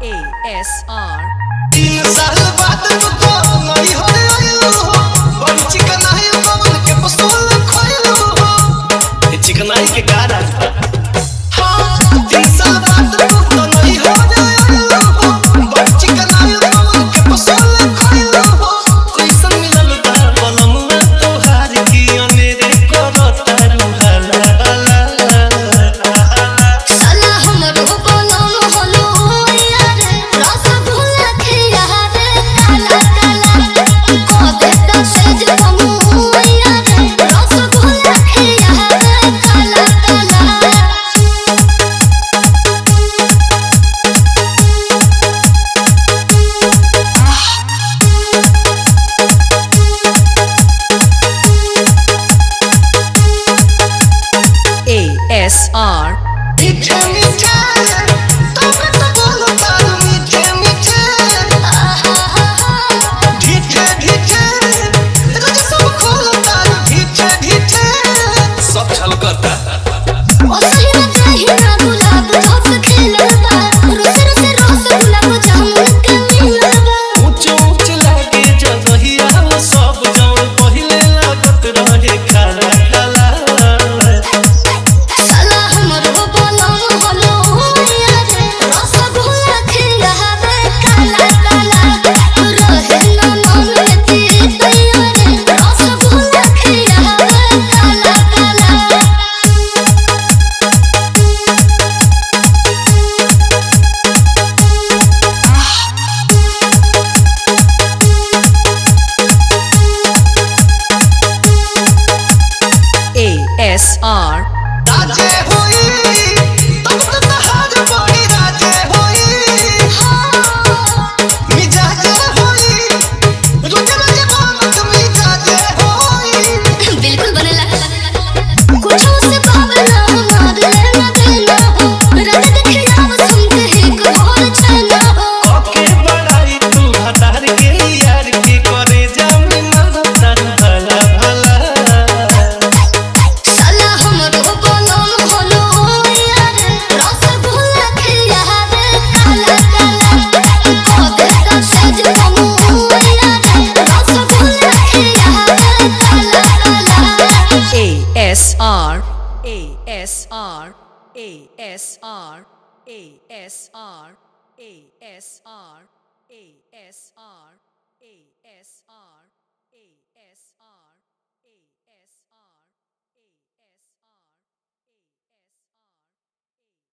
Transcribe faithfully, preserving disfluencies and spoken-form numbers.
A S R तीन साल बाद तू तो नई हो आइलो हो बड़ी चिकनाई पवन के पस्तूल खोइलो हो ये चिकनाई के कारण हां तीन साल बाद तू तो नई हो आइलो हो बड़ी चिकनाई पवन के पस्तूल खोइलो हो कैसन मिलल बा पलमुआ तोहार की अनेरे करता रुहाला साला हमरो बनम हलो यार रसगुल्ला खिया रे काला काला कबे त सेज कमु यार रसगुल्ला खिया रे काला काला A S R मीठे मीठे तोके तो बोलो तारू मीठे मीठे ढीठे ढीठे रज सब खोलो तारू ढीठे ढीठे सब छलकता ओसही न चाही ना गुलाब झोंक खिलबा रोज रोज रोज गुलाब जामुन के मिलबा ऊंच ऊंच लागे जगहिया सब जौन पहिले लागत रहे खाला खाला साला हमरो बनम हलो यार रसगुल्ला खिया रे काला काला रहे ना नाम में तीत यार रसगुल्ला खिया रे काला काला A S R राजे होई तब तो तहार बड़ी राजे होई मिजाजे होई रोज रोज भावत मिजाजे होई बिल्कुल बनेला कुछ से भावना मार लेना देना हो रात देखिया सुन के एक और चला हो ओके बड़ाई तू हतार के यार के करे जामी मारता भला भला साला हमरो बनम हलो यार रसगुल्ला खिया रे काला काला कबे त सेज कमु यार रसगुल्ला खिया रे काला काला A S R A S R A S R A S R A S R A S R A S R A S